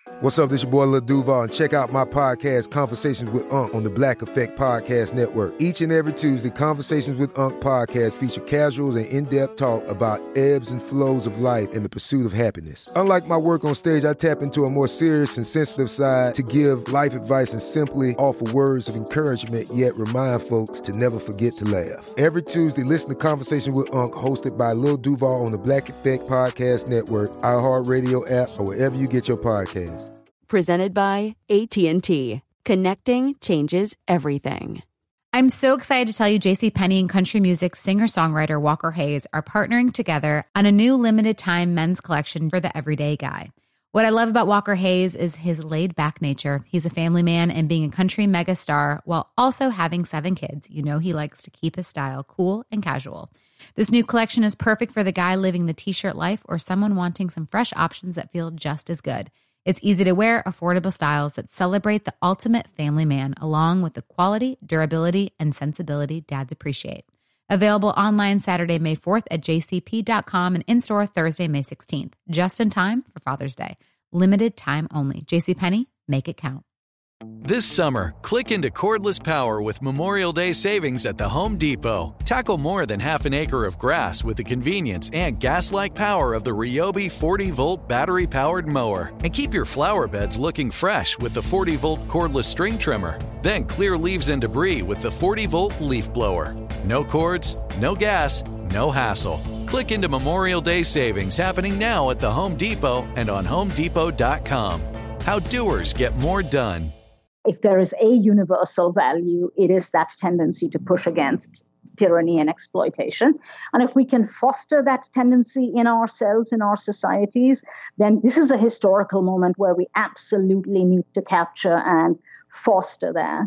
What's up, this your boy Lil Duval, and check out my podcast, Conversations with Unc, on the Black Effect Podcast Network. Each and every Tuesday, Conversations with Unc podcast feature casuals and in-depth talk about ebbs and flows of life and the pursuit of happiness. Unlike my work on stage, I tap into a more serious and sensitive side to give life advice and simply offer words of encouragement, yet remind folks to never forget to laugh. Every Tuesday, listen to Conversations with Unc, hosted by Lil Duval on the Black Effect Podcast Network, iHeartRadio app, or wherever you get your podcasts. Presented by AT&T. Connecting changes everything. I'm so excited to tell you JCPenney and country music singer-songwriter Walker Hayes are partnering together on a new limited-time men's collection for the everyday guy. What I love about Walker Hayes is his laid-back nature. He's a family man, and being a country megastar while also having 7 kids, you know he likes to keep his style cool and casual. This new collection is perfect for the guy living the t-shirt life or someone wanting some fresh options that feel just as good. It's easy to wear, affordable styles that celebrate the ultimate family man, along with the quality, durability, and sensibility dads appreciate. Available online Saturday, May 4th at jcp.com and in-store Thursday, May 16th. Just in time for Father's Day. Limited time only. JCPenney, make it count. This summer, click into cordless power with Memorial Day savings at the Home Depot. Tackle more than half an acre of grass with the convenience and gas-like power of the Ryobi 40-volt battery-powered mower. And keep your flower beds looking fresh with the 40-volt cordless string trimmer. Then clear leaves and debris with the 40-volt leaf blower. No cords, no gas, no hassle. Click into Memorial Day savings happening now at the Home Depot and on HomeDepot.com. How doers get more done. If there is a universal value, it is that tendency to push against tyranny and exploitation. And if we can foster that tendency in ourselves, in our societies, then this is a historical moment where we absolutely need to capture and foster that.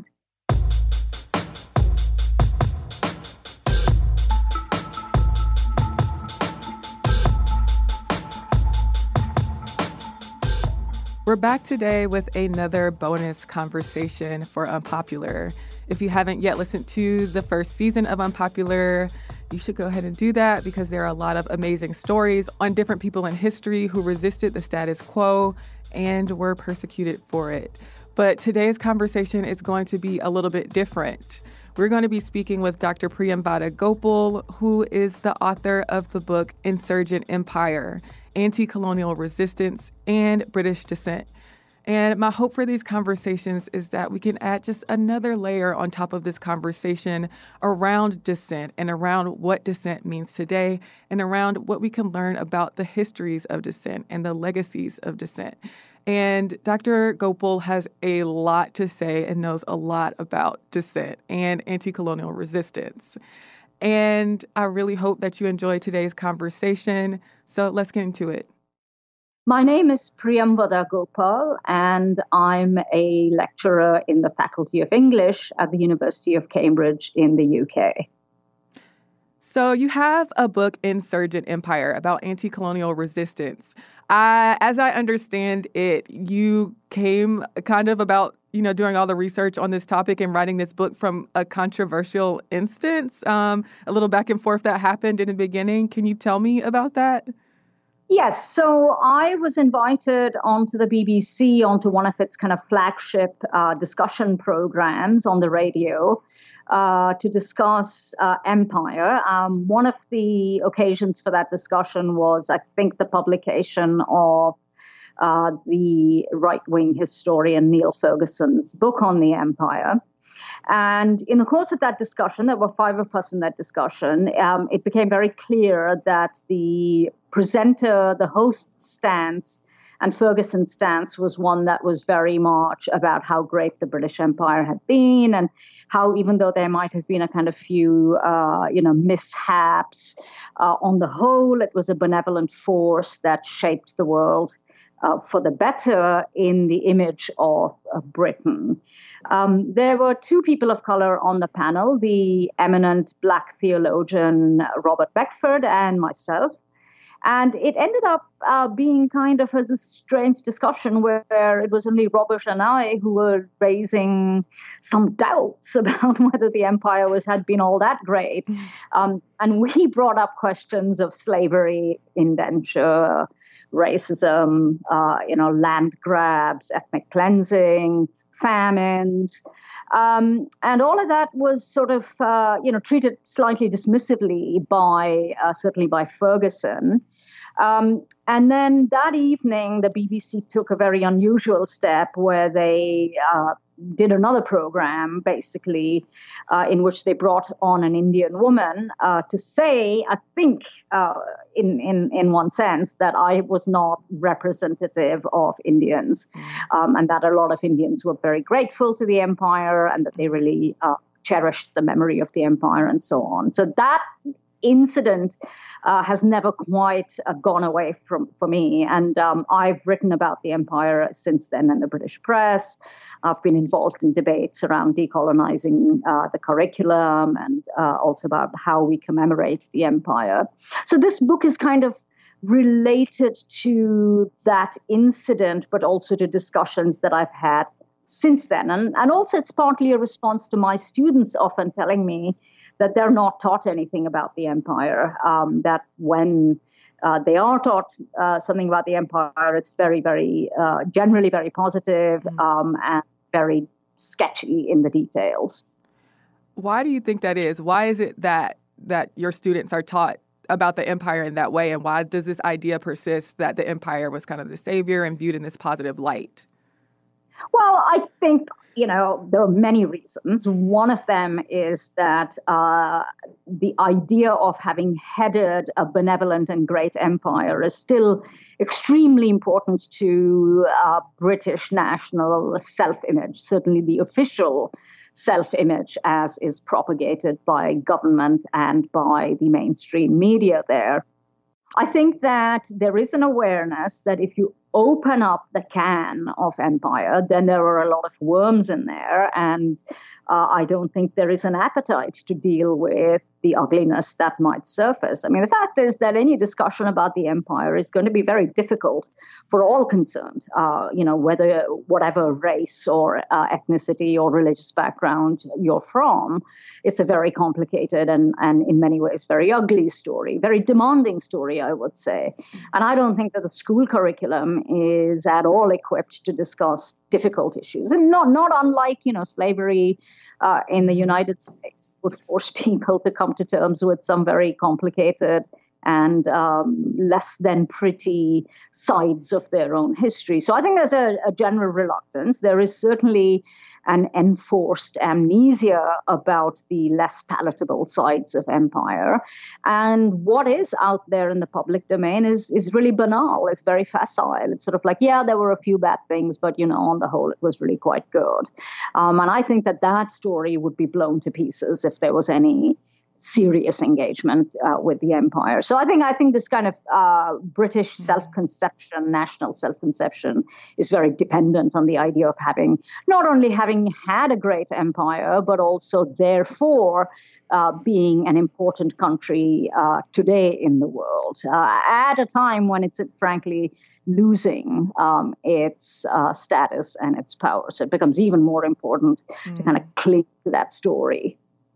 We're back today with another bonus conversation for Unpopular. If you haven't yet listened to the first season of Unpopular, you should go ahead and do that because there are a lot of amazing stories on different people in history who resisted the status quo and were persecuted for it. But today's conversation is going to be a little bit different. We're going to be speaking with Dr. Priyamvada Gopal, who is the author of the book Insurgent Empire: Anti-Colonial Resistance and British Dissent. And my hope for these conversations is that we can add just another layer on top of this conversation around dissent and around what dissent means today and around what we can learn about the histories of dissent and the legacies of dissent. And Dr. Gopal has a lot to say and knows a lot about dissent and anti-colonial resistance. And I really hope that you enjoy today's conversation. So let's get into it. My name is Priyamvada Gopal, and I'm a lecturer in the Faculty of English at the University of Cambridge in the UK. So you have a book, Insurgent Empire, about anti-colonial resistance. As I understand it, you came kind of about, doing all the research on this topic and writing this book from a controversial instance, a little back and forth that happened in the beginning. Can you tell me about that? Yes. So I was invited onto the BBC, onto one of its kind of flagship discussion programs on the radio to discuss empire. One of the occasions for that discussion was, I think, the publication of the right-wing historian Neil Ferguson's book on the empire. And in the course of that discussion, there were 5 of us in that discussion, it became very clear that the presenter, the host's stance, and Ferguson's stance was one that was very much about how great the British Empire had been and how, even though there might have been a kind of few, mishaps, on the whole, it was a benevolent force that shaped the world for the better in the image of Britain. There were 2 people of color on the panel, the eminent Black theologian Robert Beckford and myself. And it ended up being kind of a strange discussion where it was only Robert and I who were raising some doubts about whether the empire had been all that great. And we brought up questions of slavery, indenture, racism, land grabs, ethnic cleansing, famines. And all of that was sort of, treated slightly dismissively certainly by Ferguson. And then that evening, the BBC took a very unusual step where they did another program, basically, in which they brought on an Indian woman to say, I think, in one sense, that I was not representative of Indians, and that a lot of Indians were very grateful to the empire and that they really cherished the memory of the empire and so on. So that incident has never quite gone away for me. And I've written about the empire since then in the British press. I've been involved in debates around decolonizing the curriculum and also about how we commemorate the empire. So this book is kind of related to that incident, but also to discussions that I've had since then. And also it's partly a response to my students often telling me that they're not taught anything about the empire, that when they are taught something about the empire, it's very, very, generally very positive and very sketchy in the details. Why do you think that is? Why is it that your students are taught about the empire in that way? And why does this idea persist that the empire was kind of the savior and viewed in this positive light? Well, I think, there are many reasons. One of them is that the idea of having headed a benevolent and great empire is still extremely important to British national self-image, certainly the official self-image as is propagated by government and by the mainstream media there. I think that there is an awareness that if you open up the can of empire, then there are a lot of worms in there. And I don't think there is an appetite to deal with the ugliness that might surface. I mean, the fact is that any discussion about the empire is going to be very difficult for all concerned, whatever race or ethnicity or religious background you're from. It's a very complicated and in many ways very ugly story, very demanding story, I would say. And I don't think that the school curriculum is at all equipped to discuss difficult issues. And not unlike, slavery in the United States would force people to come to terms with some very complicated and less than pretty sides of their own history. So I think there's a general reluctance. There is certainly an enforced amnesia about the less palatable sides of empire. And what is out there in the public domain is really banal. It's very facile. It's sort of like, yeah, there were a few bad things, but, on the whole, it was really quite good. And I think that story would be blown to pieces if there was any serious engagement with the empire. So I think this kind of British self-conception, national self-conception, is very dependent on the idea of not only having had a great empire, but also therefore being an important country today in the world at a time when it's frankly losing its status and its power. So it becomes even more important to kind of cling to that story.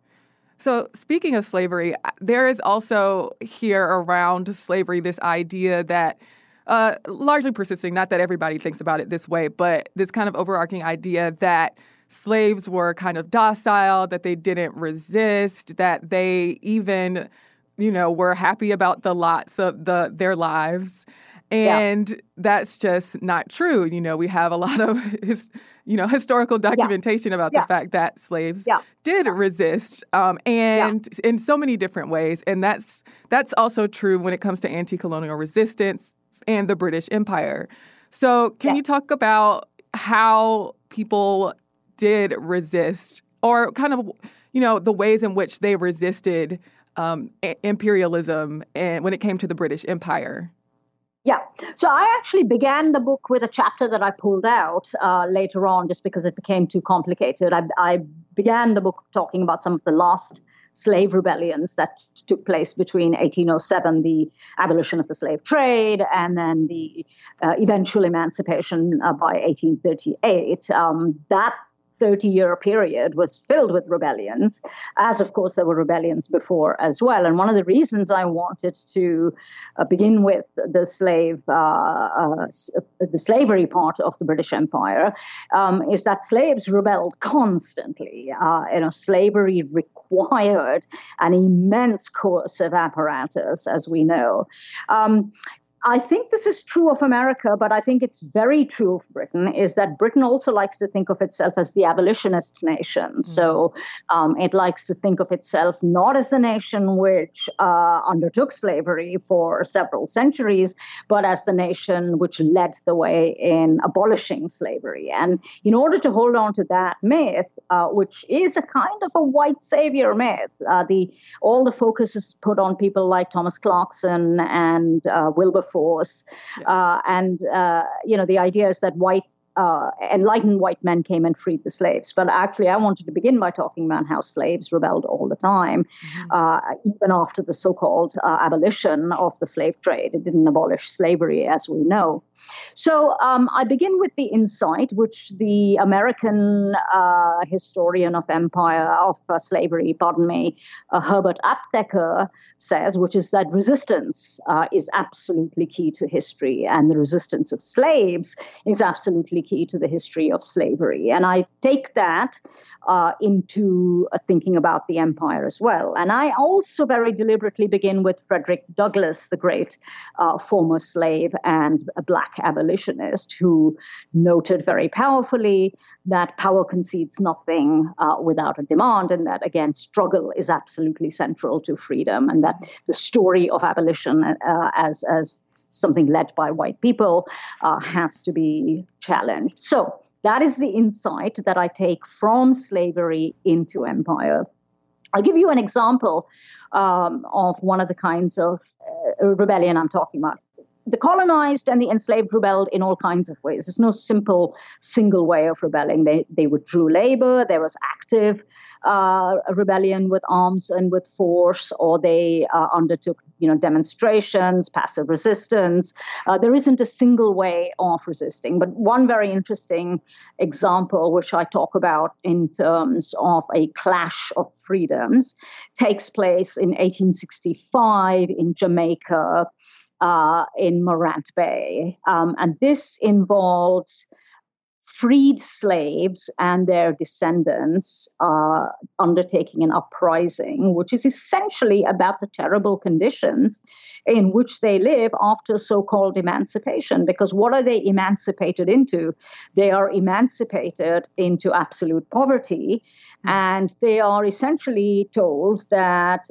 So speaking of slavery, there is also here around slavery this idea that largely persisting, not that everybody thinks about it this way, but this kind of overarching idea that slaves were kind of docile, that they didn't resist, that they even, were happy about the lots of their lives. And that's just not true. We have a lot of historical documentation about the fact that slaves did resist, and in so many different ways. And that's also true when it comes to anti-colonial resistance and the British Empire. So can you talk about how people did resist, or kind of, the ways in which they resisted imperialism and when it came to the British Empire? Yeah. So I actually began the book with a chapter that I pulled out later on just because it became too complicated. I began the book talking about some of the last slave rebellions that took place between 1807, the abolition of the slave trade, and then the eventual emancipation by 1838. That 30-year period was filled with rebellions, as of course there were rebellions before as well. And one of the reasons I wanted to begin with the slavery part of the British Empire is that slaves rebelled constantly. Slavery required an immense coercive apparatus, as we know. I think this is true of America, but I think it's very true of Britain, is that Britain also likes to think of itself as the abolitionist nation. Mm-hmm. So it likes to think of itself not as the nation which undertook slavery for several centuries, but as the nation which led the way in abolishing slavery. And in order to hold on to that myth, which is a kind of a white savior myth, all the focus is put on people like Thomas Clarkson and Wilberforce. The idea is that enlightened white men came and freed the slaves. But actually, I wanted to begin by talking about how slaves rebelled all the time, even after the so-called abolition of the slave trade. It didn't abolish slavery, as we know. So I begin with the insight, which the American historian of slavery, Herbert Aptheker, says, which is that resistance is absolutely key to history, and the resistance of slaves is absolutely key to the history of slavery. And I take that into thinking about the empire as well. And I also very deliberately begin with Frederick Douglass, the great former slave and a black abolitionist, who noted very powerfully that power concedes nothing without a demand, and that, again, struggle is absolutely central to freedom, and that the story of abolition as something led by white people has to be challenged. So that is the insight that I take from slavery into empire. I'll give you an example of one of the kinds of rebellion I'm talking about. The colonized and the enslaved rebelled in all kinds of ways. There's no simple single way of rebelling. They withdrew labor. There was active rebellion with arms and with force, or they undertook demonstrations, passive resistance. There isn't a single way of resisting. But one very interesting example, which I talk about in terms of a clash of freedoms, takes place in 1865 in Jamaica, in Morant Bay. And this involves freed slaves and their descendants undertaking an uprising, which is essentially about the terrible conditions in which they live after so-called emancipation. Because what are they emancipated into? They are emancipated into absolute poverty, and they are essentially told that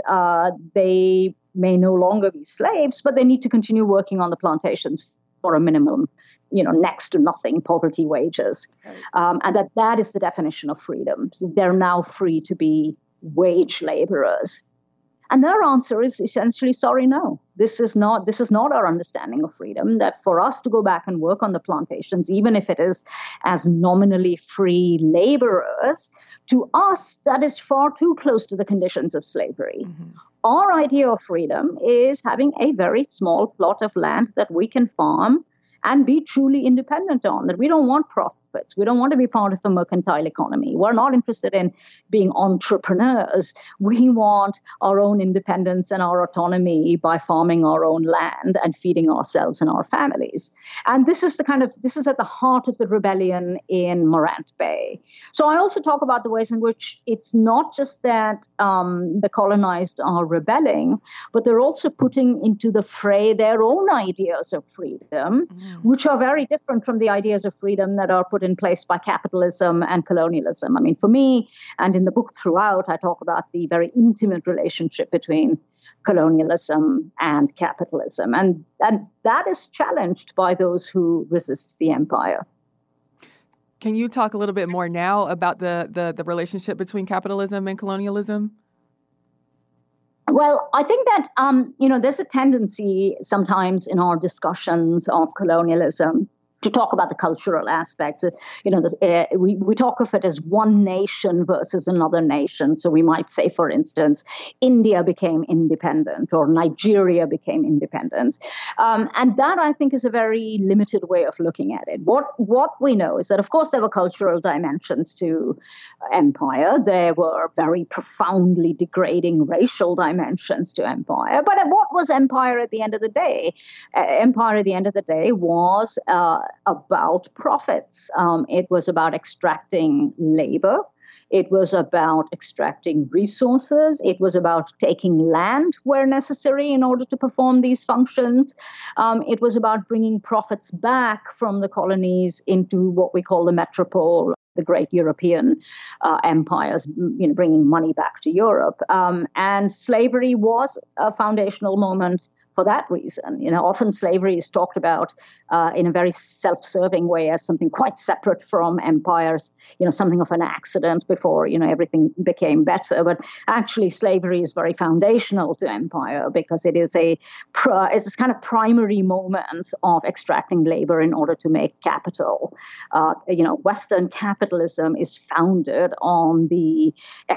they may no longer be slaves, but they need to continue working on the plantations for a minimum, next to nothing poverty wages. Right. And that is the definition of freedom. So they're now free to be wage laborers. And their answer is essentially, sorry, no. This is not our understanding of freedom, that for us to go back and work on the plantations, even if it is as nominally free laborers, to us, that is far too close to the conditions of slavery. Mm-hmm. Our idea of freedom is having a very small plot of land that we can farm and be truly independent on, that we don't want profits. We don't want to be part of the mercantile economy. We're not interested in being entrepreneurs. We want our own independence and our autonomy by farming our own land and feeding ourselves and our families. And this is at the heart of the rebellion in Morant Bay. So I also talk about the ways in which it's not just that the colonized are rebelling, but they're also putting into the fray their own ideas of freedom, which are very different from the ideas of freedom that are put in place by capitalism and colonialism. I mean, for me, and in the book throughout, I talk about the very intimate relationship between colonialism and capitalism. And that is challenged by those who resist the empire. Can you talk a little bit more now about the relationship between capitalism and colonialism? Well, I think that, there's a tendency sometimes in our discussions of colonialism to talk about the cultural aspects. We talk of it as one nation versus another nation. So we might say, for instance, India became independent or Nigeria became independent. And that, I think, is a very limited way of looking at it. What we know is that, of course, there were cultural dimensions to empire. There were very profoundly degrading racial dimensions to empire. But what was empire at the end of the day? Empire at the end of the day was about profits. It was about extracting labor. It was about extracting resources. It was about taking land where necessary in order to perform these functions. It was about bringing profits back from the colonies into what we call the metropole, the great European empires, bringing money back to Europe. And slavery was a foundational moment for that reason. Often slavery is talked about in a very self-serving way as something quite separate from empires, something of an accident before, everything became better. But actually, slavery is very foundational to empire because it is it's this kind of primary moment of extracting labor in order to make capital. Western capitalism is founded on the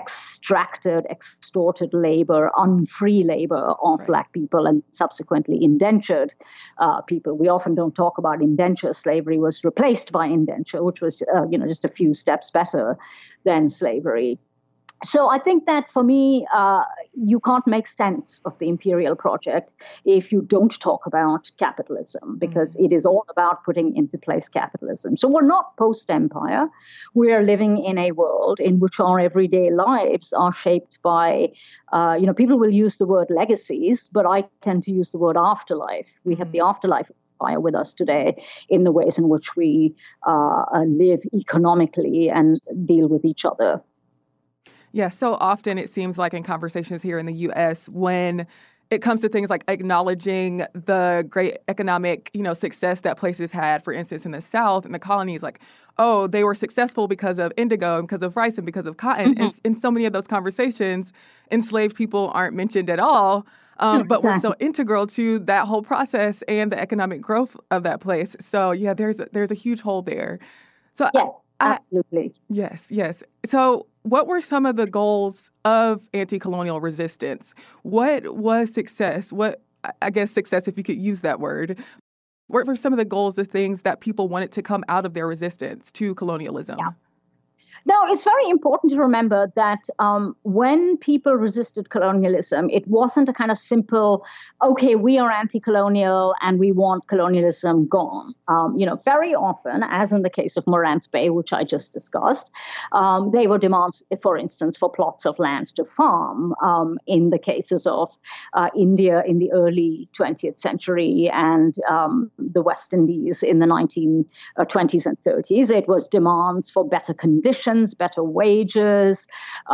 extorted labor, unfree labor of Black people and subsequently indentured people. We often don't talk about indenture. Slavery was replaced by indenture, which was, just a few steps better than slavery. So I think that for me, you can't make sense of the imperial project if you don't talk about capitalism, because it is all about putting into place capitalism. So we're not post-empire. We are living in a world in which our everyday lives are shaped by, people will use the word legacies, but I tend to use the word afterlife. We have the afterlife with us today in the ways in which we live economically and deal with each other. Yeah, so often it seems like in conversations here in the U.S., when it comes to things like acknowledging the great economic, success that places had, for instance, in the South and the colonies, like, oh, they were successful because of indigo and because of rice and because of cotton. Mm-hmm. And in so many of those conversations, enslaved people aren't mentioned at all. But we're so integral to that whole process and the economic growth of that place. So, yeah, there's a huge hole there. So yeah, absolutely. Yes. So what were some of the goals of anti-colonial resistance? What was success? Success, if you could use that word. What were some of the goals, the things that people wanted to come out of their resistance to colonialism? Yeah. Now, it's very important to remember that when people resisted colonialism, it wasn't a kind of simple, okay, we are anti-colonial and we want colonialism gone. Very often, as in the case of Morant Bay, which I just discussed, they were demands, for instance, for plots of land to farm. In the cases of India in the early 20th century and the West Indies in the 1920s and 30s, it was demands for better conditions, better wages,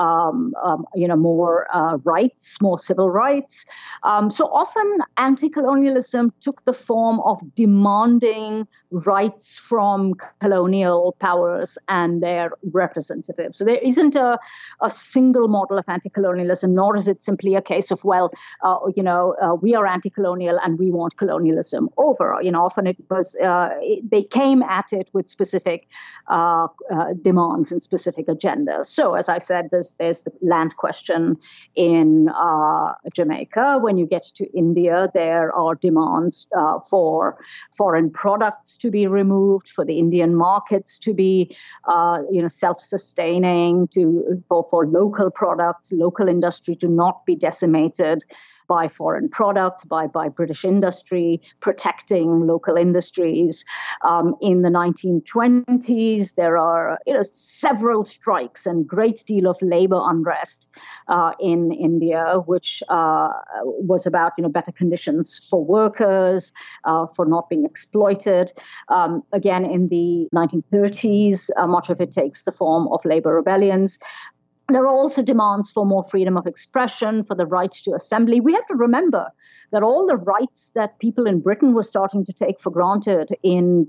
more rights, more civil rights. So often anti-colonialism took the form of demanding rights from colonial powers and their representatives. So there isn't a single model of anti-colonialism, nor is it simply a case of, we are anti-colonial and we want colonialism over. Often it was, they came at it with specific demands and specific agendas. So as I said, there's the land question in Jamaica. When you get to India, there are demands for foreign products to be removed, for the Indian markets to be, self-sustaining, for local products, local industry to not be decimated by foreign products, by British industry, protecting local industries. In the 1920s, there are several strikes and great deal of labor unrest in India, which was about better conditions for workers, for not being exploited. Again, in the 1930s, much of it takes the form of labor rebellions. There are also demands for more freedom of expression, for the right to assembly. We have to remember that all the rights that people in Britain were starting to take for granted in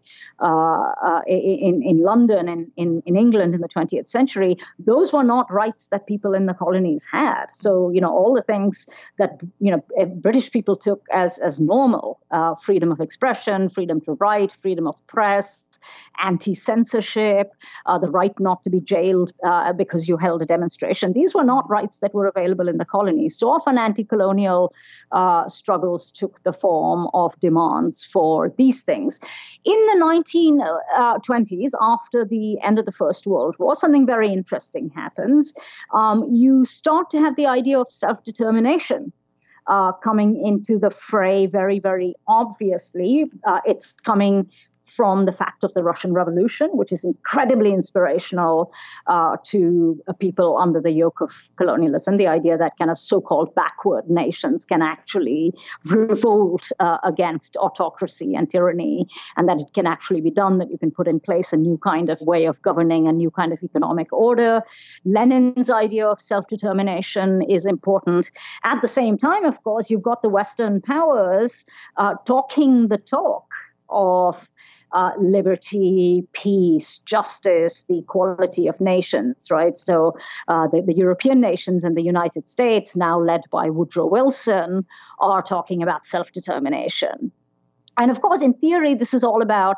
London and in England in the 20th century, those were not rights that people in the colonies had. So, all the things that, British people took as normal, freedom of expression, freedom to write, freedom of press, anti-censorship, the right not to be jailed because you held a demonstration. These were not rights that were available in the colonies. So often anti-colonial struggles took the form of demands for these things. In the 1920s, after the end of the First World War, something very interesting happens. You start to have the idea of self-determination coming into the fray very, very obviously. It's coming from the fact of the Russian Revolution, which is incredibly inspirational to people under the yoke of colonialism, the idea that kind of so-called backward nations can actually revolt against autocracy and tyranny, and that it can actually be done, that you can put in place a new kind of way of governing, a new kind of economic order. Lenin's idea of self-determination is important. At the same time, of course, you've got the Western powers talking the talk of liberty, peace, justice, the equality of nations, right? So the European nations and the United States, now led by Woodrow Wilson, are talking about self-determination. And of course, in theory, this is all about,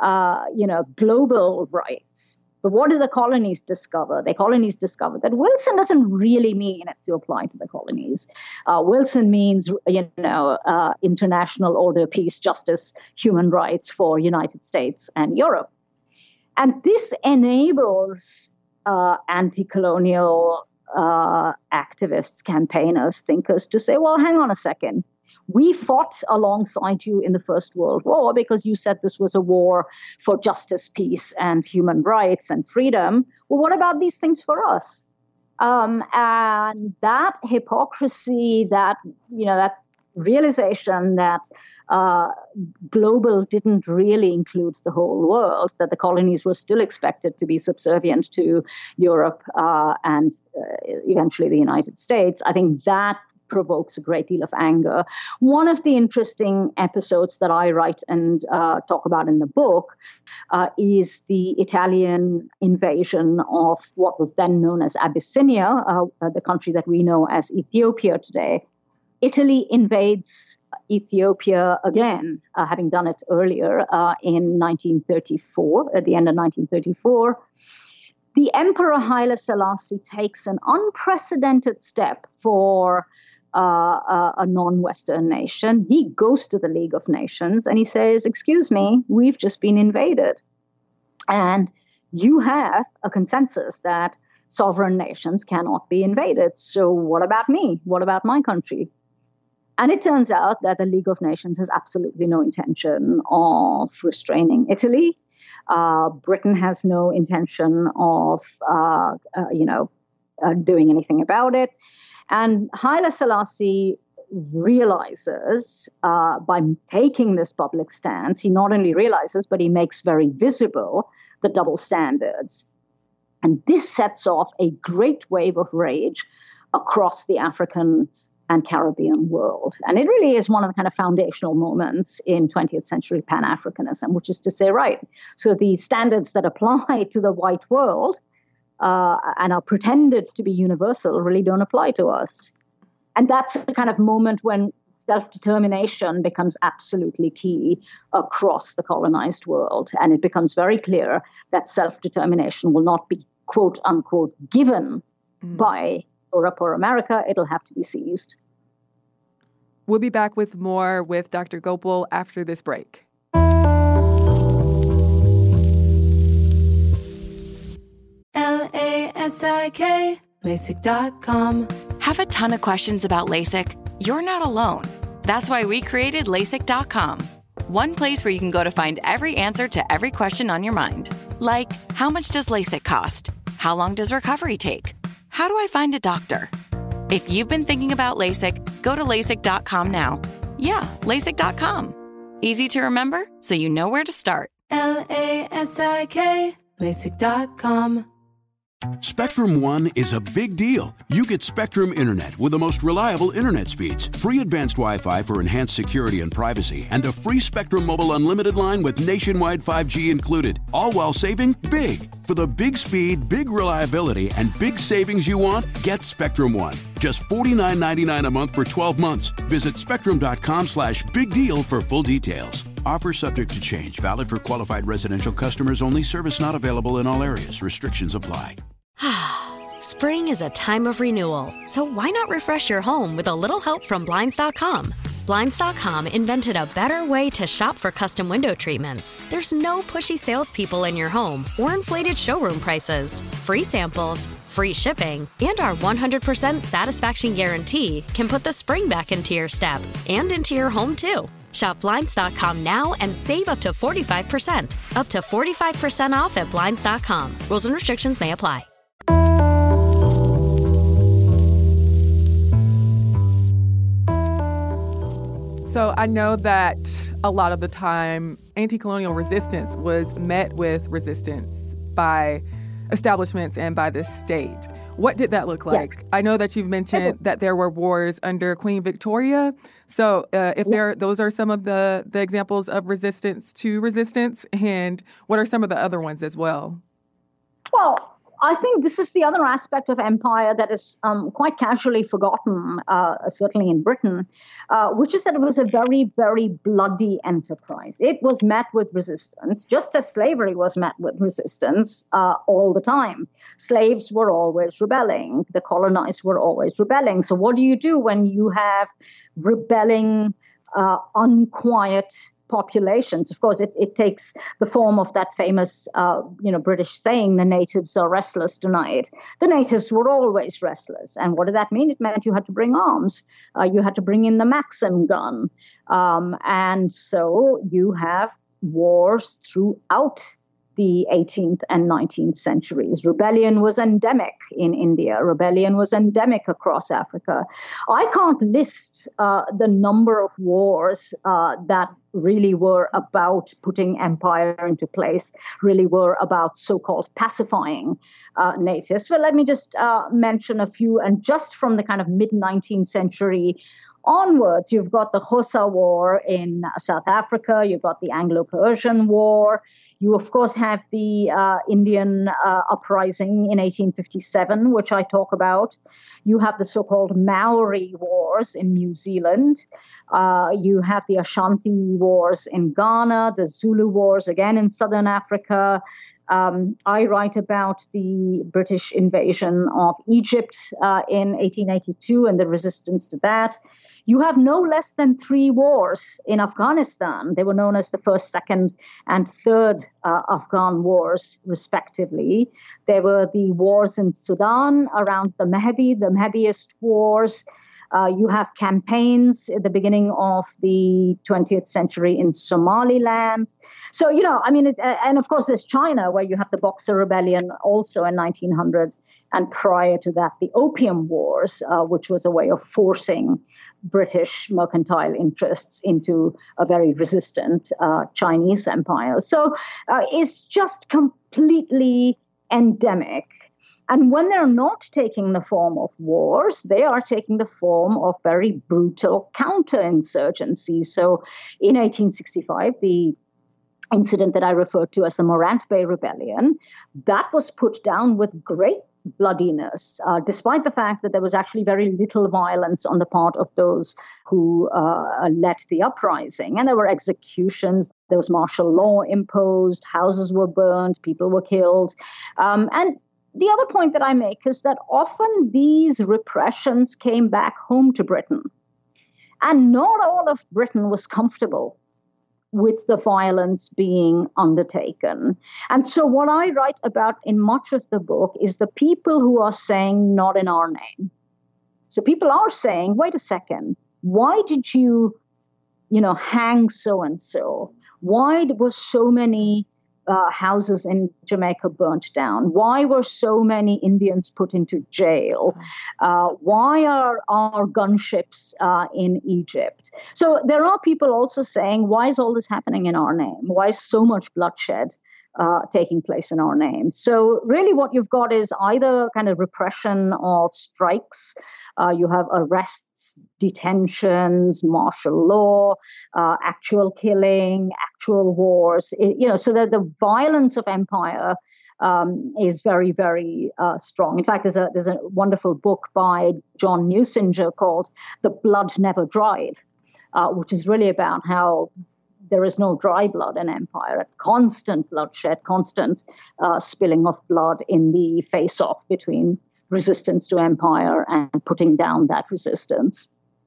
global rights. But what do the colonies discover? The colonies discover that Wilson doesn't really mean it to apply to the colonies. Wilson means, international order, peace, justice, human rights for United States and Europe. And this enables anti-colonial activists, campaigners, thinkers to say, well, hang on a second. We fought alongside you in the First World War because you said this was a war for justice, peace, and human rights and freedom. Well, what about these things for us? And that hypocrisy, that realization that global didn't really include the whole world, that the colonies were still expected to be subservient to Europe and eventually the United States, I think that provokes a great deal of anger. One of the interesting episodes that I write and talk about in the book is the Italian invasion of what was then known as Abyssinia, the country that we know as Ethiopia today. Italy invades Ethiopia again, having done it earlier in 1934, at the end of 1934. The Emperor Haile Selassie takes an unprecedented step for a non-Western nation. He goes to the League of Nations and he says, excuse me, we've just been invaded. And you have a consensus that sovereign nations cannot be invaded. So what about me? What about my country? And it turns out that the League of Nations has absolutely no intention of restraining Italy. Britain has no intention of, doing anything about it. And Haile Selassie realizes by taking this public stance, he not only realizes, but he makes very visible the double standards. And this sets off a great wave of rage across the African and Caribbean world. And it really is one of the kind of foundational moments in 20th century Pan-Africanism, which is to say, right, so the standards that apply to the white world and are pretended to be universal really don't apply to us. And that's the kind of moment when self-determination becomes absolutely key across the colonized world. And it becomes very clear that self-determination will not be, quote unquote, given by Europe or America. It'll have to be seized. We'll be back with more with Dr. Gopal after this break. LASIK, LASIK.com. Have a ton of questions about LASIK? You're not alone. That's why we created LASIK.com. One place where you can go to find every answer to every question on your mind. Like, how much does LASIK cost? How long does recovery take? How do I find a doctor? If you've been thinking about LASIK, go to LASIK.com now. Yeah, LASIK.com. Easy to remember, so you know where to start. LASIK, LASIK.com. Spectrum One is a big deal. You get Spectrum Internet with the most reliable internet speeds, free advanced Wi-Fi for enhanced security and privacy, and a free Spectrum Mobile Unlimited line with nationwide 5G included, all while saving big. For the big speed, big reliability, and big savings you want, get Spectrum One. Just $49.99 a month for 12 months. Visit spectrum.com/big deal for full details. Offer subject to change. Valid for qualified residential customers only. Service not available in all areas. Restrictions apply. Spring is a time of renewal, so why not refresh your home with a little help from Blinds.com? Blinds.com invented a better way to shop for custom window treatments. There's no pushy salespeople in your home or inflated showroom prices. Free samples, free shipping, and our 100% satisfaction guarantee can put the spring back into your step and into your home, too. Shop Blinds.com now and save up to 45%. Up to 45% off at Blinds.com. Rules and restrictions may apply. So I know that a lot of the time, anti-colonial resistance was met with resistance by establishments and by the state. What did that look like? Yes. I know that you've mentioned that there were wars under Queen Victoria. So those are some of the examples of resistance to resistance, and what are some of the other ones as well? Well, I think this is the other aspect of empire that is quite casually forgotten, certainly in Britain, which is that it was a very, very bloody enterprise. It was met with resistance, just as slavery was met with resistance all the time. Slaves were always rebelling. The colonized were always rebelling. So what do you do when you have rebelling, unquiet populations? Of course, it takes the form of that famous, British saying, the natives are restless tonight. The natives were always restless. And what did that mean? It meant you had to bring arms. You had to bring in the Maxim gun. And so you have wars throughout the 18th and 19th centuries. Rebellion was endemic in India. Rebellion was endemic across Africa. I can't list the number of wars that really were about putting empire into place, really were about so-called pacifying natives. Well, let me just mention a few. And just from the kind of mid-19th century onwards, you've got the Xhosa War in South Africa. You've got the Anglo-Persian War. You, of course, have the Indian uprising in 1857, which I talk about. You have the so-called Maori Wars in New Zealand. You have the Ashanti Wars in Ghana, the Zulu Wars again in Southern Africa. I write about the British invasion of Egypt in 1882 and the resistance to that. You have no less than 3 wars in Afghanistan. They were known as the First, Second, and Third Afghan Wars, respectively. There were the wars in Sudan around the Mahdiist Wars. You have campaigns at the beginning of the 20th century in Somaliland. So, and of course, there's China, where you have the Boxer Rebellion also in 1900. And prior to that, the Opium Wars, which was a way of forcing British mercantile interests into a very resistant Chinese empire. So it's just completely endemic. And when they're not taking the form of wars, they are taking the form of very brutal counterinsurgency. So in 1865, the incident that I referred to as the Morant Bay Rebellion, that was put down with great bloodiness, despite the fact that there was actually very little violence on the part of those who led the uprising. And there were executions, there was martial law imposed, houses were burned, people were killed. And the other point that I make is that often these repressions came back home to Britain. And not all of Britain was comfortable with the violence being undertaken. And so what I write about in much of the book is the people who are saying, not in our name. So people are saying, wait a second, why did you, hang so-and-so? Why were so many houses in Jamaica burnt down? Why were so many Indians put into jail? Why are our gunships in Egypt? So there are people also saying, why is all this happening in our name? Why is so much bloodshed taking place in our name. So really what you've got is either kind of repression of strikes, you have arrests, detentions, martial law, actual killing, actual wars, so that the violence of empire is very, very strong. In fact, there's a wonderful book by John Newsinger called The Blood Never Dried, which is really about how there is no dry blood in empire, constant bloodshed, constant spilling of blood in the face-off between resistance to empire and putting down that resistance.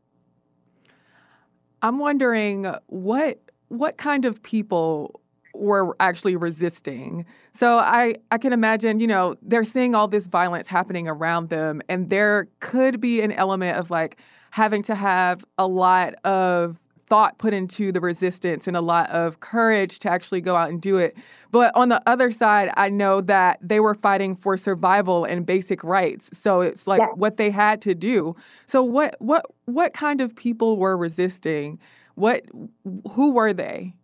I'm wondering what kind of people were actually resisting. So I can imagine, they're seeing all this violence happening around them, and there could be an element of like having to have a lot of thought put into the resistance and a lot of courage to actually go out and do it. But on the other side, I know that they were fighting for survival and basic rights. So it's like what they had to do. So what kind of people were resisting? Who were they?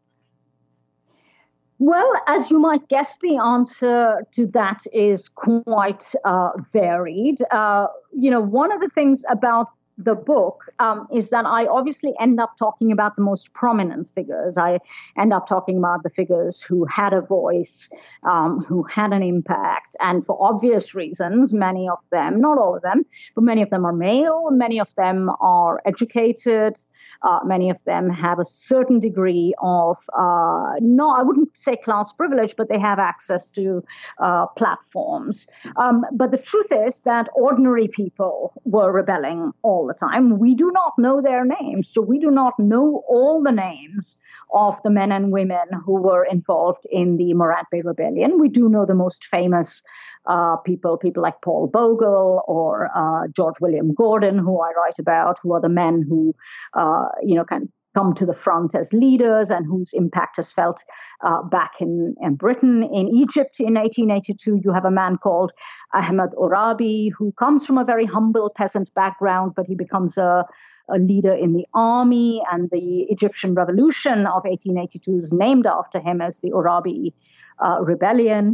Well, as you might guess, the answer to that is quite varied. One of the things about the book is that I obviously end up talking about the most prominent figures. I end up talking about the figures who had a voice, who had an impact. And for obvious reasons, many of them, not all of them, but many of them are male, many of them are educated, many of them have a certain degree of, I wouldn't say class privilege, but they have access to platforms. But the truth is that ordinary people were rebelling all the time. We do not know their names, so we do not know all the names of the men and women who were involved in the Morat Bay Rebellion. We do know the most famous people like Paul Bogle or George William Gordon, who I write about, who are the men who, kind of come to the front as leaders and whose impact is felt back in Britain. In Egypt in 1882, you have a man called Ahmed Orabi, who comes from a very humble peasant background, but he becomes a leader in the army, and the Egyptian Revolution of 1882 is named after him as the Orabi Rebellion.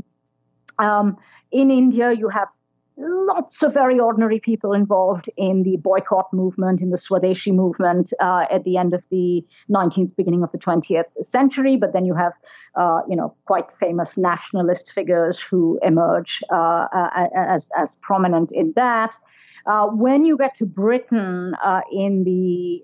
In India, you have lots of very ordinary people involved in the boycott movement, in the Swadeshi movement at the end of the 19th, beginning of the 20th century. But then you have, quite famous nationalist figures who emerge as prominent in that. When you get to Britain in the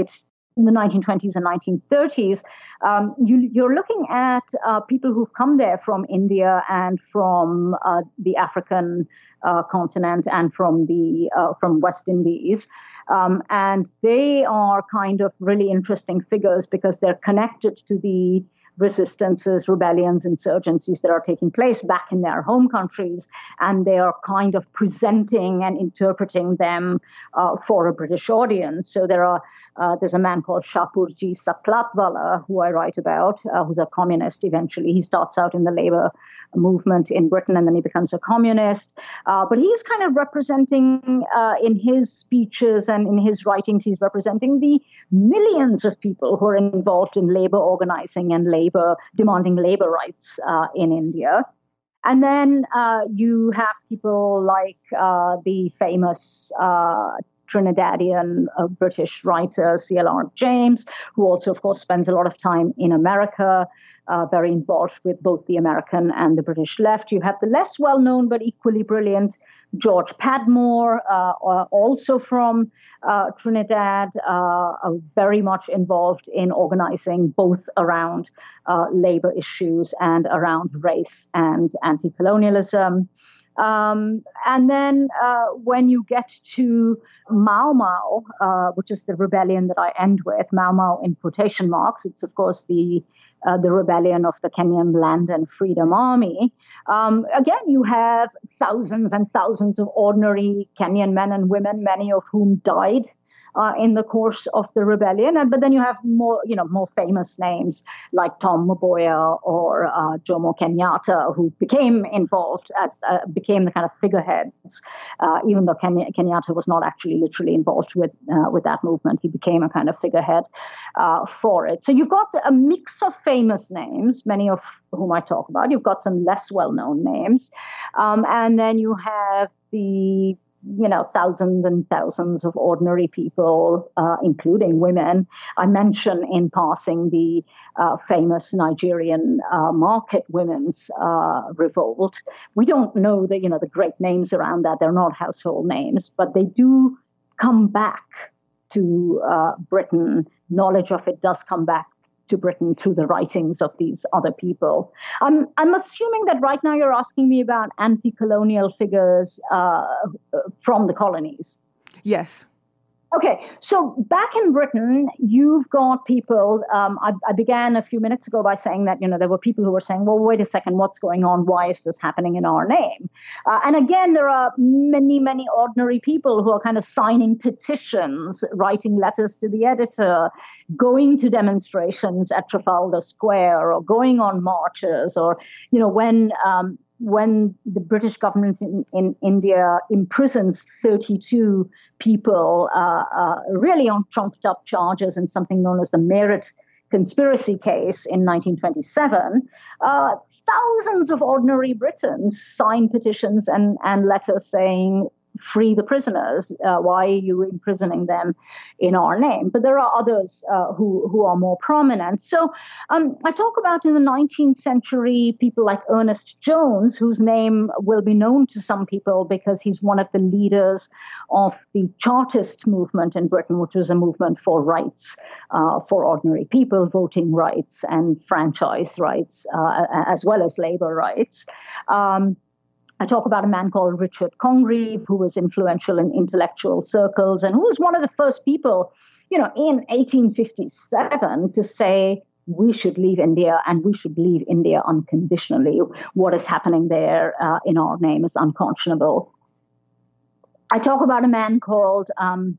1920s and 1930s, you're looking at people who've come there from India and from the African continent and from West Indies. And they are kind of really interesting figures because they're connected to the resistances, rebellions, insurgencies that are taking place back in their home countries, and they are kind of presenting and interpreting them for a British audience. So there's a man called Shapurji Saklatwala, who I write about, who's a communist eventually. He starts out in the labor movement in Britain, and then he becomes a communist. But he's kind of representing, in his speeches and in his writings, he's representing the millions of people who are involved in labor organizing and demanding labor rights in India. And then you have people like the famous Trinidadian British writer C.L.R. James, who also, of course, spends a lot of time in America, very involved with both the American and the British left. You have the less well-known but equally brilliant George Padmore, also from Trinidad, very much involved in organizing both around labor issues and around race and anti-colonialism. And then when you get to Mau Mau, which is the rebellion that I end with, Mau Mau in quotation marks, it's of course the rebellion of the Kenyan Land and Freedom Army. Again, you have thousands and thousands of ordinary Kenyan men and women, many of whom died in the course of the rebellion. But then you have more famous names like Tom Mboya or Jomo Kenyatta, who became involved became the kind of figureheads, even though Kenyatta was not actually literally involved with that movement. He became a kind of figurehead for it. So you've got a mix of famous names, many of whom I talk about. You've got some less well-known names. And then you have the thousands and thousands of ordinary people, including women. I mention in passing the famous Nigerian market women's revolt. We don't know the great names around that. They're not household names, but they do come back to Britain. Knowledge of it does come back to Britain through the writings of these other people. I'm assuming that right now you're asking me about anti-colonial figures from the colonies. Yes. Okay, so back in Britain, you've got people, I began a few minutes ago by saying that, there were people who were saying, well, wait a second, what's going on? Why is this happening in our name? And again, there are many, many ordinary people who are kind of signing petitions, writing letters to the editor, going to demonstrations at Trafalgar Square, or going on marches, or, when the British government in India imprisons 32 people really on trumped up charges in something known as the Meerut conspiracy case in 1927, thousands of ordinary Britons signed petitions and letters saying, free the prisoners. Why are you imprisoning them in our name? But there are others who are more prominent. So I talk about in the 19th century people like Ernest Jones, whose name will be known to some people because he's one of the leaders of the Chartist movement in Britain, which was a movement for rights for ordinary people, voting rights and franchise rights, as well as labor rights. I talk about a man called Richard Congreve, who was influential in intellectual circles and who was one of the first people, in 1857 to say we should leave India and we should leave India unconditionally. What is happening there in our name is unconscionable. I talk about a man called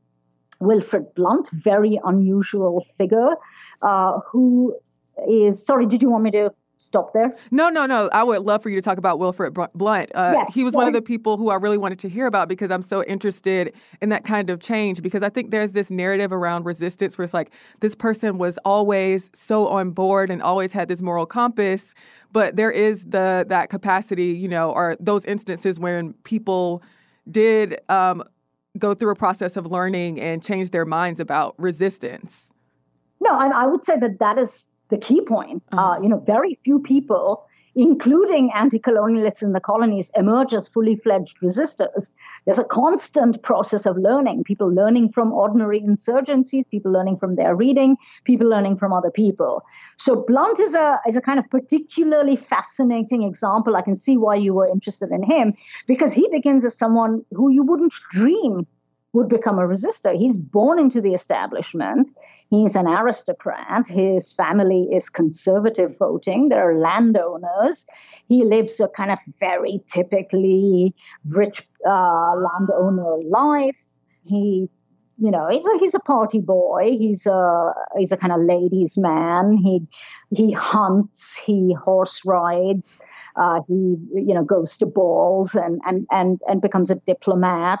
Wilfrid Blunt, very unusual figure, who is, sorry, did you want me to stop there? No. I would love for you to talk about Wilfrid Blunt. Yes, he was one of the people who I really wanted to hear about because I'm so interested in that kind of change, because I think there's this narrative around resistance where it's like this person was always so on board and always had this moral compass, but there is that capacity, or those instances when people did go through a process of learning and change their minds about resistance. No, I would say that is the key point. Very few people, including anti-colonialists in the colonies, emerge as fully fledged resistors. There's a constant process of learning, people learning from ordinary insurgencies, people learning from their reading, people learning from other people. So Blunt is a kind of particularly fascinating example. I can see why you were interested in him, because he begins as someone who you wouldn't dream would become a resistor. He's born into the establishment. He's an aristocrat. His family is conservative voting. They're landowners. He lives a kind of very typically rich landowner life. He's a party boy. He's a kind of ladies' man. He hunts. He horse rides. He goes to balls and becomes a diplomat.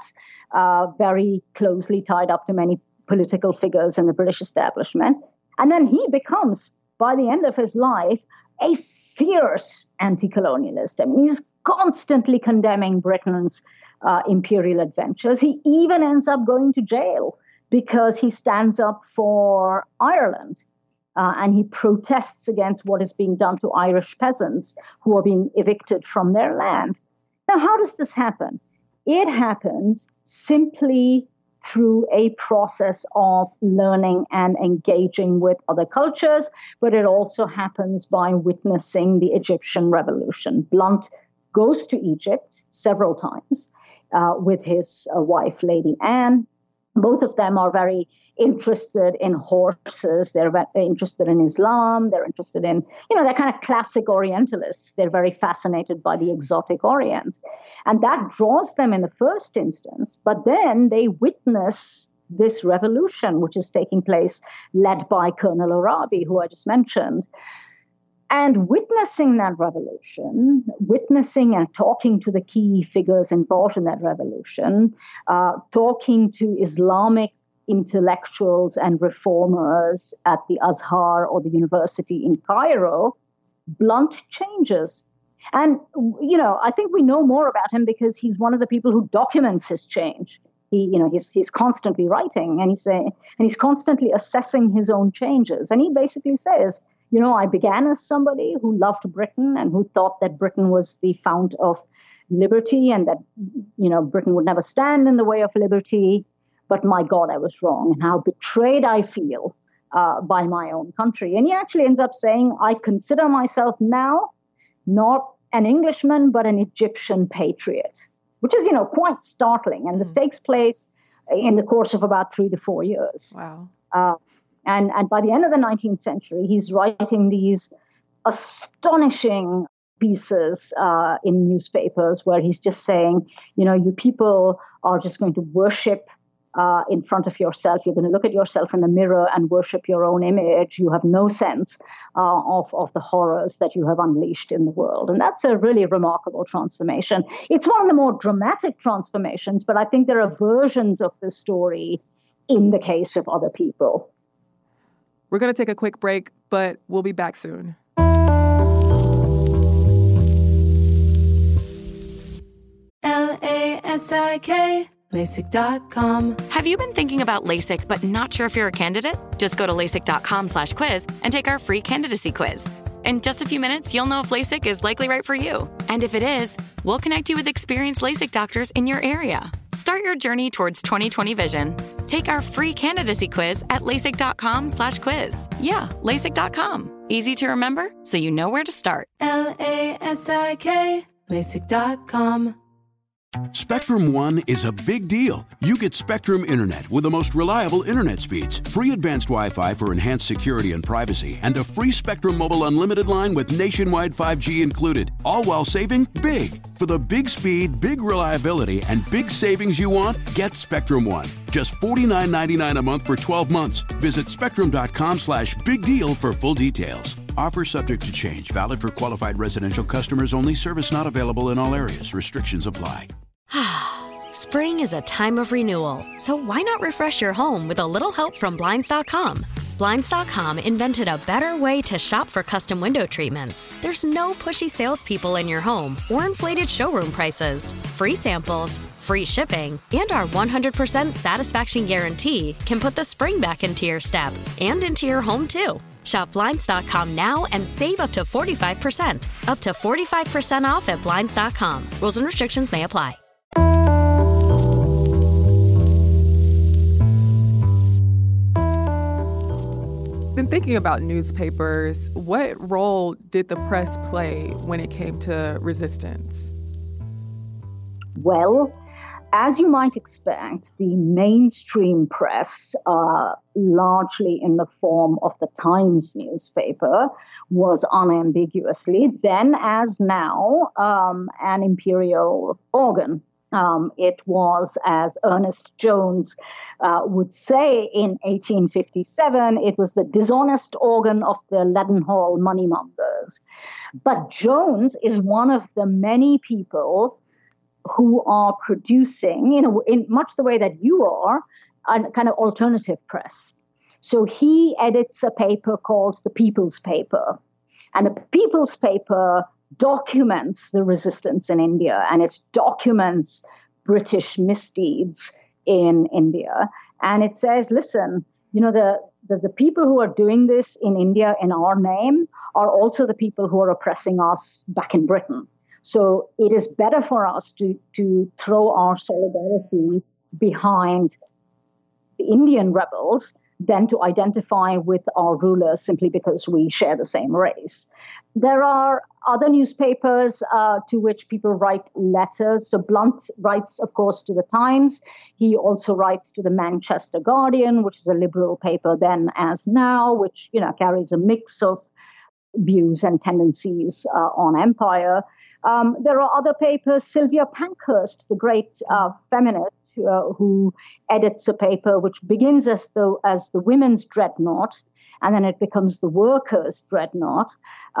Very closely tied up to many political figures in the British establishment. And then he becomes, by the end of his life, a fierce anti-colonialist. I mean, he's constantly condemning Britain's imperial adventures. He even ends up going to jail because he stands up for Ireland. And he protests against what is being done to Irish peasants who are being evicted from their land. Now, how does this happen? It happens simply through a process of learning and engaging with other cultures, but it also happens by witnessing the Egyptian revolution. Blunt goes to Egypt several times with his wife, Lady Anne. Both of them are very interested in horses. They're interested in Islam. They're interested in, they're kind of classic Orientalists. They're very fascinated by the exotic Orient. And that draws them in the first instance. But then they witness this revolution, which is taking place, led by Colonel Arabi, who I just mentioned. And witnessing that revolution, witnessing and talking to the key figures involved in that revolution, talking to Islamic intellectuals and reformers at the Azhar or the university in Cairo, blunt changes. And, I think we know more about him because he's one of the people who documents his change. He's constantly writing and he's constantly assessing his own changes. And he basically says, I began as somebody who loved Britain and who thought that Britain was the fount of liberty and that, Britain would never stand in the way of liberty. But my God, I was wrong, and how betrayed I feel by my own country. And he actually ends up saying, I consider myself now not an Englishman, but an Egyptian patriot, which is, quite startling. And this takes place in the course of about 3 to 4 years. Wow. And by the end of the 19th century, he's writing these astonishing pieces in newspapers where he's just saying, you people are just going to worship in front of yourself. You're going to look at yourself in the mirror and worship your own image. You have no sense of the horrors that you have unleashed in the world. And that's a really remarkable transformation. It's one of the more dramatic transformations, but I think there are versions of the story in the case of other people. We're going to take a quick break, but we'll be back soon. LASIK, LASIK.com. Have you been thinking about LASIK but not sure if you're a candidate? Just go to LASIK.com/quiz and take our free candidacy quiz. In just a few minutes, you'll know if LASIK is likely right for you. And if it is, we'll connect you with experienced LASIK doctors in your area. Start your journey towards 20/20 vision. Take our free candidacy quiz at LASIK.com/quiz. Yeah, LASIK.com. Easy to remember, so you know where to start. LASIK, LASIK.com. Spectrum One is a big deal. You get Spectrum Internet with the most reliable internet speeds, free advanced Wi-Fi for enhanced security and privacy, and a free Spectrum Mobile Unlimited line with nationwide 5G included, all while saving big. For the big speed, big reliability, and big savings you want, get Spectrum One. Just $49.99 a month for 12 months. Visit spectrum.com/big deal for full details. Offer subject to change. Valid for qualified residential customers only. Service not available in all areas. Restrictions apply. Spring is a time of renewal, so why not refresh your home with a little help from Blinds.com? Blinds.com invented a better way to shop for custom window treatments. There's no pushy salespeople in your home or inflated showroom prices. Free samples, free shipping, and our 100% satisfaction guarantee can put the spring back into your step and into your home, too. Shop Blinds.com now and save up to 45%. Up to 45% off at Blinds.com. Rules and restrictions may apply. Then thinking about newspapers, what role did the press play when it came to resistance? Well, as you might expect, the mainstream press, largely in the form of the Times newspaper, was unambiguously, then as now, an imperial organ. It was, as Ernest Jones would say in 1857, it was the dishonest organ of the Leadenhall moneymongers. But Jones is one of the many people who are producing, in much the way that you are, a kind of alternative press. So he edits a paper called The People's Paper. And the People's Paper documents the resistance in India, and it documents British misdeeds in India. And it says, listen, the people who are doing this in India in our name are also the people who are oppressing us back in Britain. So it is better for us to throw our solidarity behind the Indian rebels than to identify with our rulers simply because we share the same race. There are other newspapers to which people write letters. So Blunt writes, of course, to the Times. He also writes to the Manchester Guardian, which is a liberal paper then as now, which carries a mix of views and tendencies on empire. There are other papers. Sylvia Pankhurst, the great feminist, who edits a paper which begins as the women's dreadnought, and then it becomes the workers' dreadnought.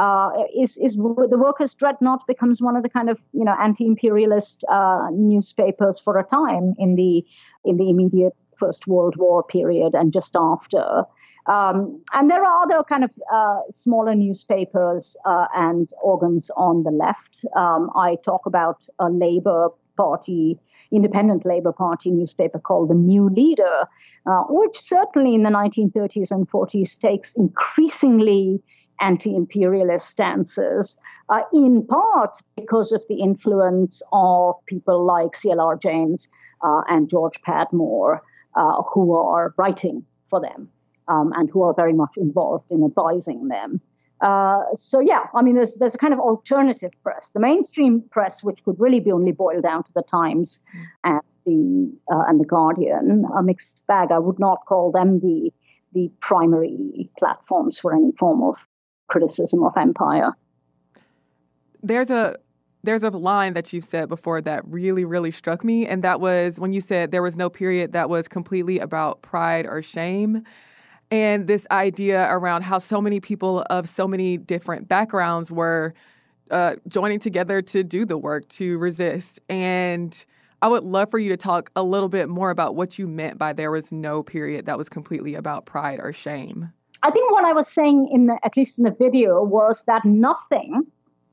The workers' dreadnought becomes one of the kind of anti-imperialist newspapers for a time in the immediate First World War period and just after. And there are other kind of smaller newspapers and organs on the left. I talk about a Labour Party, independent Labour Party newspaper called The New Leader, which certainly in the 1930s and 40s takes increasingly anti-imperialist stances, in part because of the influence of people like C.L.R. James and George Padmore, who are writing for them. And who are very much involved in advising them. There's a kind of alternative press. The mainstream press, which could really be only boiled down to the Times and the Guardian, a mixed bag. I would not call them the primary platforms for any form of criticism of empire. There's a line that you've said before that really, really struck me, and that was when you said there was no period that was completely about pride or shame. And this idea around how so many people of so many different backgrounds were joining together to do the work, to resist. And I would love for you to talk a little bit more about what you meant by there was no period that was completely about pride or shame. I think what I was saying, at least in the video, was that nothing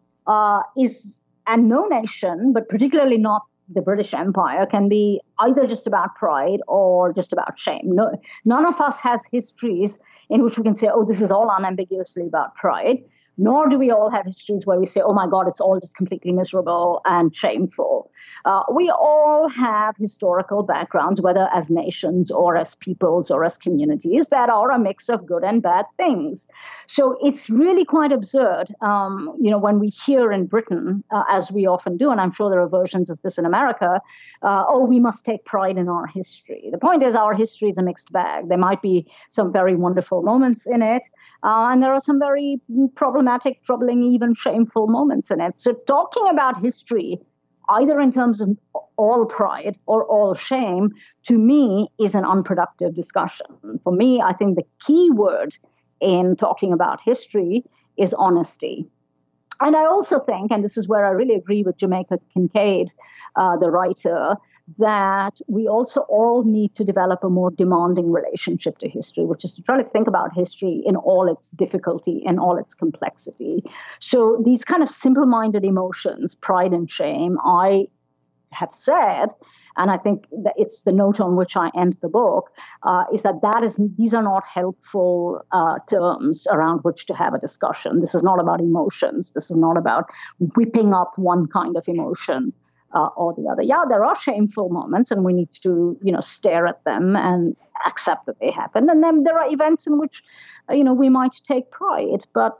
is, and no nation, but particularly not the British Empire, can be either just about pride or just about shame. No, none of us has histories in which we can say, oh, this is all unambiguously about pride. Nor do we all have histories where we say, oh my God, it's all just completely miserable and shameful. We all have historical backgrounds, whether as nations or as peoples or as communities, that are a mix of good and bad things. So it's really quite absurd, when we hear in Britain, as we often do, and I'm sure there are versions of this in America, we must take pride in our history. The point is our history is a mixed bag. There might be some very wonderful moments in it, and there are some very problematic, troubling, even shameful moments in it. So talking about history, either in terms of all pride or all shame, to me is an unproductive discussion. For me, I think the key word in talking about history is honesty. And I also think, and this is where I really agree with Jamaica Kincaid, the writer, that we also all need to develop a more demanding relationship to history, which is to try to think about history in all its difficulty and all its complexity. So these kind of simple-minded emotions, pride and shame, I have said, and I think that it's the note on which I end the book, is that these are not helpful terms around which to have a discussion. This is not about emotions. This is not about whipping up one kind of emotion or the other. Yeah, there are shameful moments, and we need to, stare at them and accept that they happen. And then there are events in which, we might take pride, but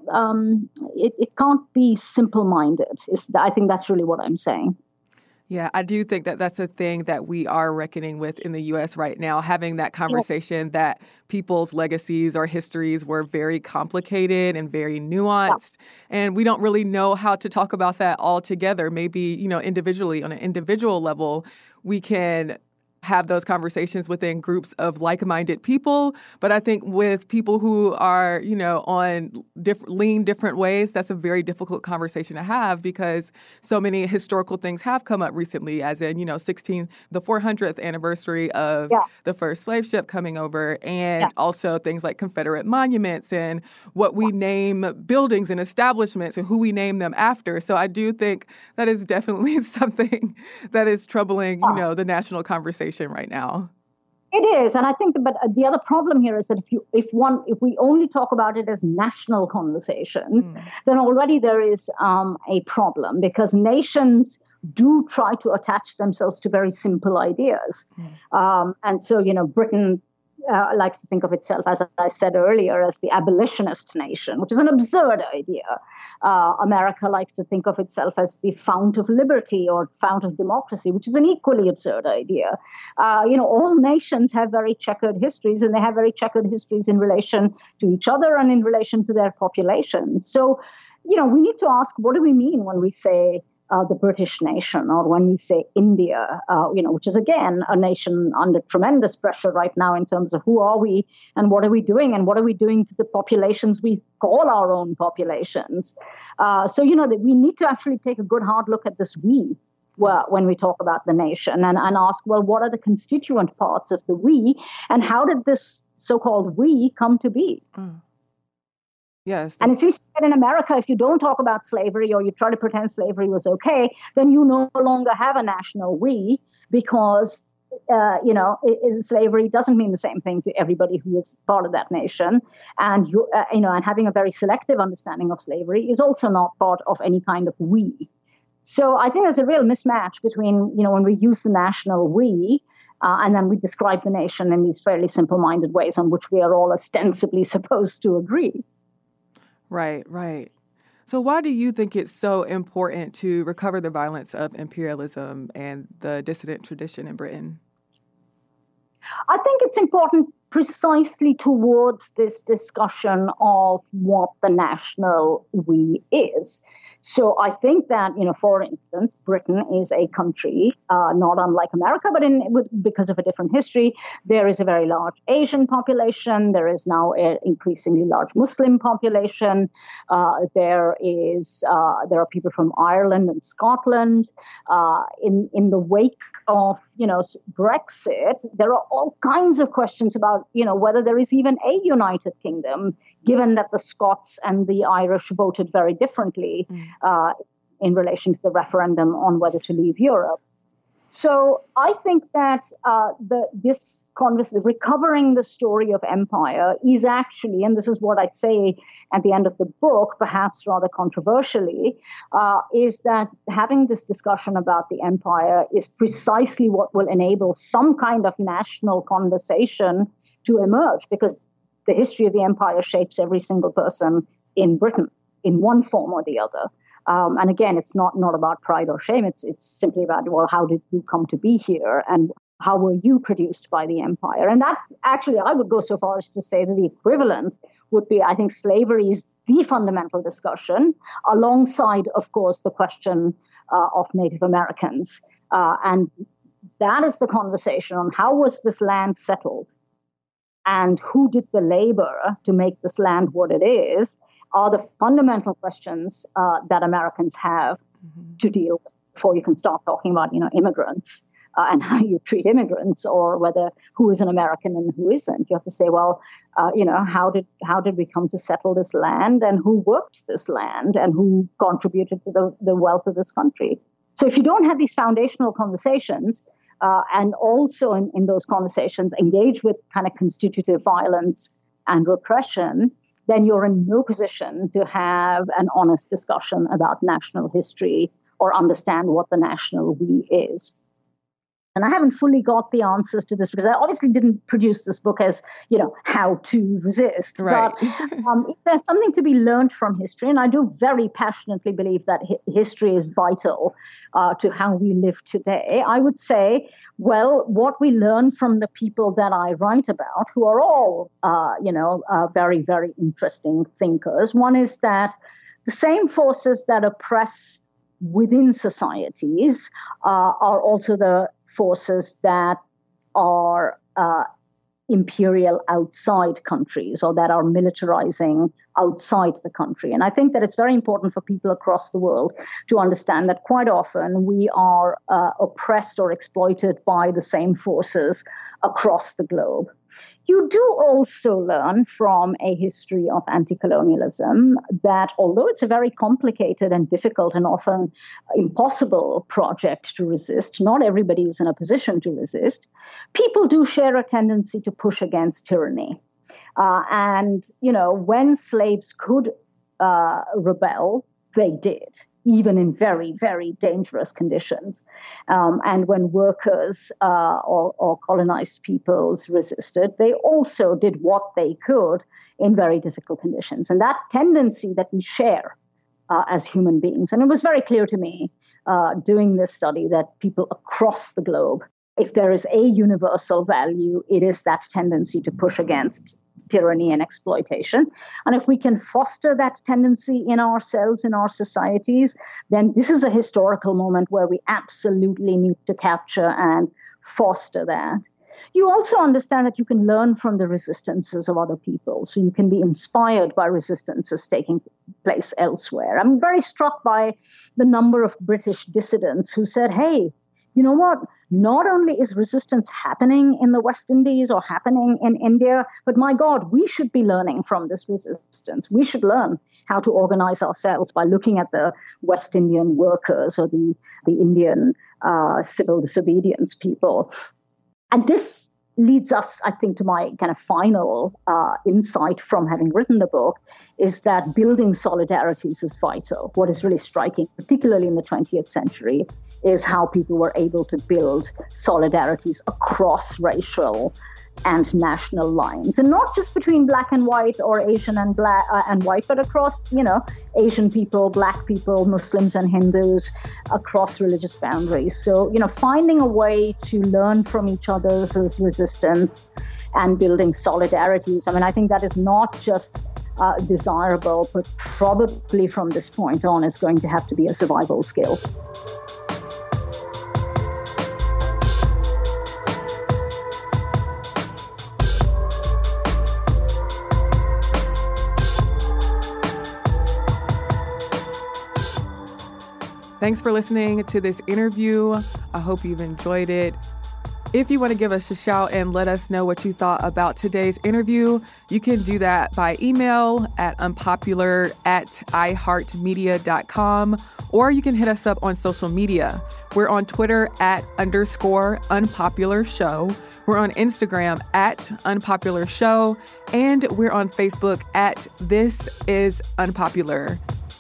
it can't be simple-minded. I think that's really what I'm saying. Yeah, I do think that that's a thing that we are reckoning with in the U.S. right now, having that conversation that people's legacies or histories were very complicated and very nuanced. Yeah. And we don't really know how to talk about that all together. Maybe, individually, on an individual level, we can have those conversations within groups of like-minded people. But I think with people who are, on lean different ways, that's a very difficult conversation to have because so many historical things have come up recently, as in, the 400th anniversary of the first slave ship coming over, and also things like Confederate monuments and what we name buildings and establishments and who we name them after. So I do think that is definitely something that is troubling, the national conversation right now. It is, and I think, but the other problem here is that if we only talk about it as national conversations, then already there is a problem because nations do try to attach themselves to very simple ideas, and so Britain likes to think of itself, as I said earlier, as the abolitionist nation, which is an absurd idea. America likes to think of itself as the fount of liberty or fount of democracy, which is an equally absurd idea. All nations have very checkered histories, and they have very checkered histories in relation to each other and in relation to their population. So, we need to ask, what do we mean when we say the British nation, or when we say India, which is, again, a nation under tremendous pressure right now in terms of who are we and what are we doing to the populations we call our own populations. So we need to actually take a good hard look at this we when we talk about the nation and ask, well, what are the constituent parts of the we, and how did this so-called we come to be? Mm. Yes. And it seems that in America, if you don't talk about slavery or you try to pretend slavery was okay, then you no longer have a national we, because, slavery doesn't mean the same thing to everybody who is part of that nation. And, and having a very selective understanding of slavery is also not part of any kind of we. So I think there's a real mismatch between, when we use the national we, and then we describe the nation in these fairly simple-minded ways on which we are all ostensibly supposed to agree. Right, right. So why do you think it's so important to recover the violence of imperialism and the dissident tradition in Britain? I think it's important precisely towards this discussion of what the national we is. So I think that, for instance, Britain is a country not unlike America, but because of a different history. There is a very large Asian population. There is now an increasingly large Muslim population. There are people from Ireland and Scotland. In the wake of Brexit, there are all kinds of questions about whether there is even a United Kingdom, given that the Scots and the Irish voted very differently in relation to the referendum on whether to leave Europe. So I think that recovering the story of empire is actually, and this is what I'd say at the end of the book, perhaps rather controversially, is that having this discussion about the empire is precisely what will enable some kind of national conversation to emerge, because the history of the empire shapes every single person in Britain in one form or the other. And again, it's not about pride or shame. It's simply about, well, how did you come to be here, and how were you produced by the empire? And that actually, I would go so far as to say that the equivalent would be, I think, slavery is the fundamental discussion, alongside, of course, the question of Native Americans. And that is the conversation on how was this land settled, and who did the labor to make this land what it is, are the fundamental questions that Americans have to deal with before you can start talking about, immigrants and how you treat immigrants, or whether who is an American and who isn't. You have to say, well, how did we come to settle this land, and who worked this land, and who contributed to the wealth of this country? So if you don't have these foundational conversations, and also in those conversations engage with kind of constitutive violence and repression, then you're in no position to have an honest discussion about national history or understand what the national we is. And I haven't fully got the answers to this, because I obviously didn't produce this book as, how to resist. Right. But if there's something to be learned from history, and I do very passionately believe that history is vital to how we live today, I would say, well, what we learn from the people that I write about, who are all, very, very interesting thinkers. One is that the same forces that oppress within societies are also the forces that are imperial outside countries, or that are militarizing outside the country. And I think that it's very important for people across the world to understand that quite often we are oppressed or exploited by the same forces across the globe. You do also learn from a history of anti-colonialism that although it's a very complicated and difficult and often impossible project to resist, not everybody is in a position to resist, people do share a tendency to push against tyranny. And, when slaves could rebel, they did, even in very, very dangerous conditions. And when workers or colonized peoples resisted, they also did what they could in very difficult conditions. And that tendency that we share as human beings, and it was very clear to me doing this study that people across the globe, if there is a universal value, it is that tendency to push against tyranny and exploitation. And if we can foster that tendency in ourselves, in our societies, then this is a historical moment where we absolutely need to capture and foster that. You also understand that you can learn from the resistances of other people. So you can be inspired by resistances taking place elsewhere. I'm very struck by the number of British dissidents who said, hey, you know what? Not only is resistance happening in the West Indies or happening in India, but my God, we should be learning from this resistance. We should learn how to organize ourselves by looking at the West Indian workers or the Indian civil disobedience people. And this leads us, I think, to my kind of final insight from having written the book, is that building solidarities is vital. What is really striking, particularly in the 20th century, is how people were able to build solidarities across racial and national lines, and not just between black and white or Asian and black and white, but across, Asian people, black people, Muslims and Hindus, across religious boundaries. So, finding a way to learn from each other's resistance and building solidarities. I mean, I think that is not just desirable, but probably from this point on is going to have to be a survival skill. Thanks for listening to this interview. I hope you've enjoyed it. If you want to give us a shout and let us know what you thought about today's interview, you can do that by email at unpopular@iheartmedia.com, or you can hit us up on social media. We're on Twitter @_unpopularshow. We're on Instagram @unpopularshow, and we're on Facebook @ThisIsUnpopular.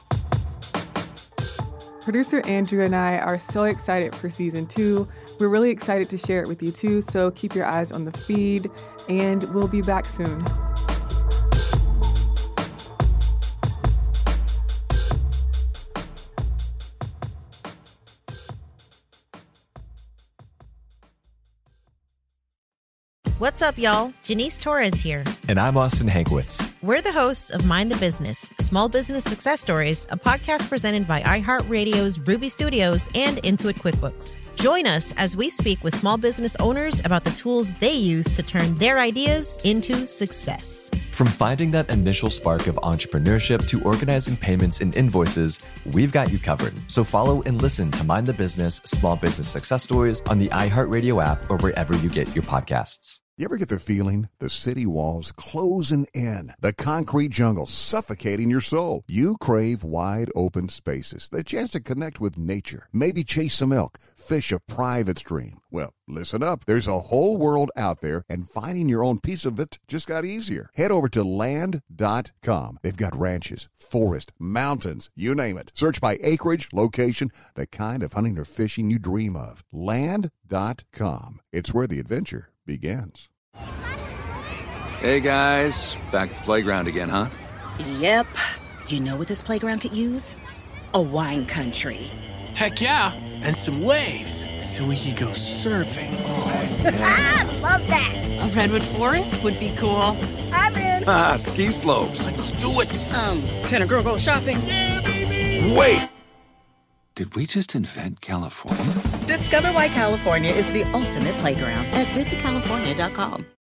Producer Andrew and I are so excited for season 2. We're really excited to share it with you too, so keep your eyes on the feed, and we'll be back soon. What's up, y'all? Janice Torres here. And I'm Austin Hankwitz. We're the hosts of Mind the Business, Small Business Success Stories, a podcast presented by iHeartRadio's Ruby Studios and Intuit QuickBooks. Join us as we speak with small business owners about the tools they use to turn their ideas into success. From finding that initial spark of entrepreneurship to organizing payments and invoices, we've got you covered. So follow and listen to Mind the Business, Small Business Success Stories on the iHeartRadio app or wherever you get your podcasts. You ever get the feeling the city walls closing in, the concrete jungle suffocating your soul? You crave wide open spaces, the chance to connect with nature, maybe chase some elk, fish a private stream. Well, listen up. There's a whole world out there, and finding your own piece of it just got easier. Head over to land.com. They've got ranches, forest, mountains, you name it. Search by acreage, location, the kind of hunting or fishing you dream of. Land.com. It's where the adventure begins. Hey guys, back at the playground again, huh? Yep. You know what this playground could use? A wine country. Heck yeah, and some waves so we could go surfing. Oh, yeah. Love that. A redwood forest would be cool. I'm in. Ski slopes. Let's do it. Can a girl go shopping? Yeah, baby. Wait. Did we just invent California? Discover why California is the ultimate playground at visitcalifornia.com.